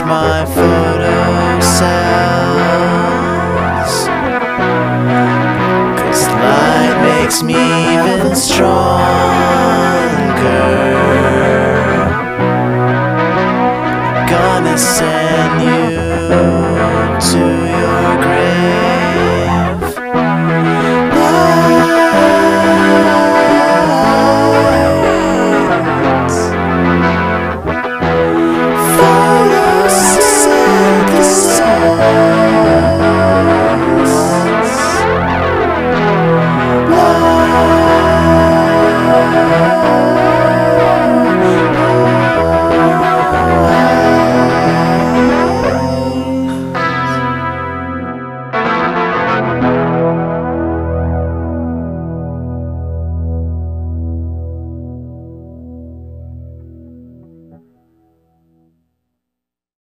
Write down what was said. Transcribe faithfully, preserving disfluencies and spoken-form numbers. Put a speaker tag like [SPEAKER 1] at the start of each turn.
[SPEAKER 1] my photo cells, 'cause light makes me even stronger. Gonna send you to your grave. Lights, photosynthesis.